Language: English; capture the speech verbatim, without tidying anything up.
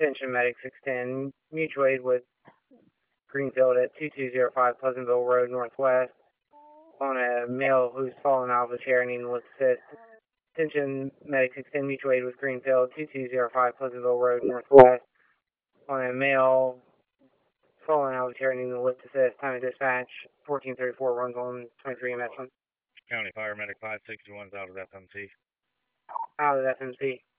Attention Medic six ten, mutual aid with Greenfield at two two zero five Pleasantville Road Northwest on a male who's fallen out of a chair and needing lift assist. Attention Medic six ten, mutual aid with Greenfield two two zero five Pleasantville Road Northwest on a male fallen out of a chair and needing lift assist. Time of dispatch fourteen thirty-four, runs on twenty-three M S one. County Fire Medic five sixty-one is out of F M C. Out of F M C.